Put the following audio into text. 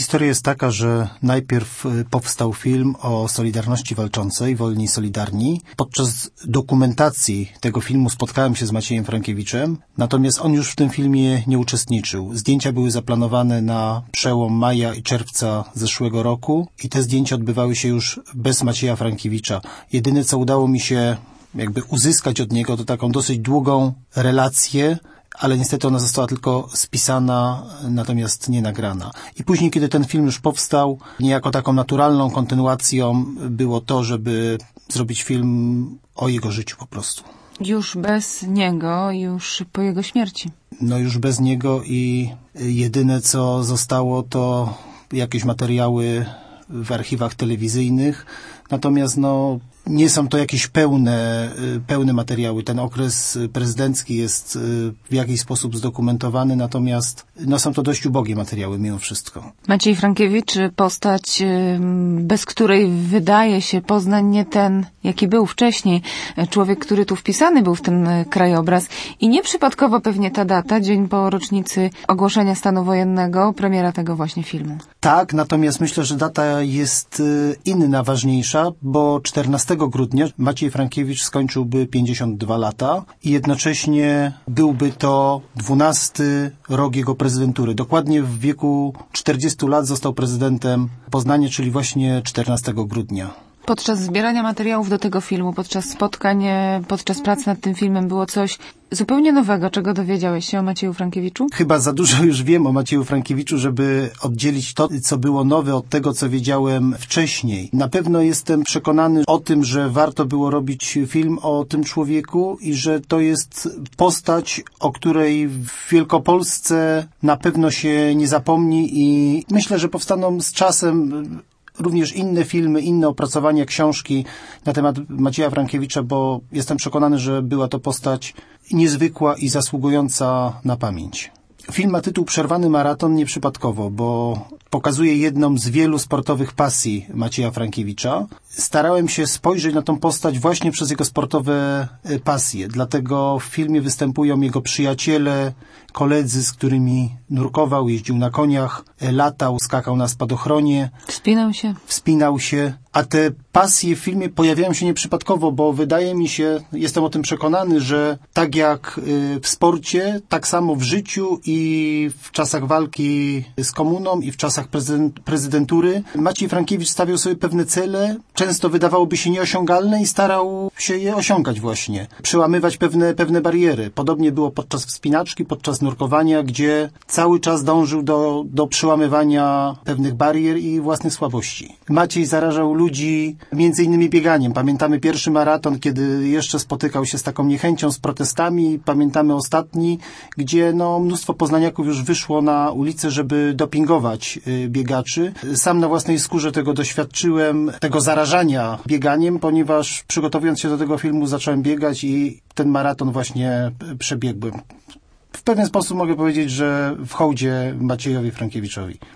historia jest taka, że najpierw powstał film o Solidarności Walczącej, Wolni i Solidarni. Podczas dokumentacji tego filmu spotkałem się z Maciejem Frankiewiczem, natomiast on już w tym filmie nie uczestniczył. Zdjęcia były zaplanowane na przełom maja i czerwca zeszłego roku i te zdjęcia odbywały się już bez Macieja Frankiewicza. Jedyne, co udało mi się jakby uzyskać od niego, to taką dosyć długą relację, ale niestety ona została tylko spisana, natomiast nie nagrana. I później, kiedy ten film już powstał, niejako taką naturalną kontynuacją było to, żeby zrobić film o jego życiu po prostu. Już bez niego, już po jego śmierci. No już bez niego i jedyne, co zostało, to jakieś materiały w archiwach telewizyjnych. Natomiast nie są to jakieś pełne materiały. Ten okres prezydencki jest w jakiś sposób zdokumentowany, natomiast są to dość ubogie materiały mimo wszystko. Maciej Frankiewicz, postać, bez której wydaje się Poznań nie ten, jaki był wcześniej. Człowiek, który tu wpisany był w ten krajobraz. I nieprzypadkowo pewnie ta data, dzień po rocznicy ogłoszenia stanu wojennego, premiera tego właśnie filmu. Tak, natomiast myślę, że data jest inna, ważniejsza, bo 14 grudnia Maciej Frankiewicz skończyłby 52 lata i jednocześnie byłby to 12 rok jego prezydentury. Dokładnie w wieku 40 lat został prezydentem Poznania, czyli właśnie 14 grudnia. Podczas zbierania materiałów do tego filmu, podczas spotkań, podczas pracy nad tym filmem było coś zupełnie nowego, czego dowiedziałeś się o Macieju Frankiewiczu? Chyba za dużo już wiem o Macieju Frankiewiczu, żeby oddzielić to, co było nowe od tego, co wiedziałem wcześniej. Na pewno jestem przekonany o tym, że warto było robić film o tym człowieku i że to jest postać, o której w Wielkopolsce na pewno się nie zapomni i myślę, że powstaną z czasem również inne filmy, inne opracowania, książki na temat Macieja Frankiewicza, bo jestem przekonany, że była to postać niezwykła i zasługująca na pamięć. Film ma tytuł Przerwany maraton nieprzypadkowo, bo pokazuje jedną z wielu sportowych pasji Macieja Frankiewicza. Starałem się spojrzeć na tą postać właśnie przez jego sportowe pasje, dlatego w filmie występują jego przyjaciele, koledzy, z którymi nurkował, jeździł na koniach, latał, skakał na spadochronie. Wspinał się. A te pasje w filmie pojawiają się nieprzypadkowo, bo wydaje mi się, jestem o tym przekonany, że tak jak w sporcie, tak samo w życiu i w czasach walki z komuną i w czasach prezydentury Maciej Frankiewicz stawiał sobie pewne cele, często wydawałoby się nieosiągalne i starał się je osiągać właśnie. Przełamywać pewne bariery. Podobnie było podczas wspinaczki, podczas nurkowania, gdzie cały czas dążył do przełamywania pewnych barier i własnych słabości. Maciej zarażał ludzi między innymi bieganiem. Pamiętamy pierwszy maraton, kiedy jeszcze spotykał się z taką niechęcią, z protestami. Pamiętamy ostatni, gdzie mnóstwo poznaniaków już wyszło na ulicę, żeby dopingować biegaczy. Sam na własnej skórze tego doświadczyłem, tego zarażania bieganiem, ponieważ przygotowując się do tego filmu zacząłem biegać i ten maraton właśnie przebiegłem. W pewien sposób mogę powiedzieć, że w hołdzie Maciejowi Frankiewiczowi.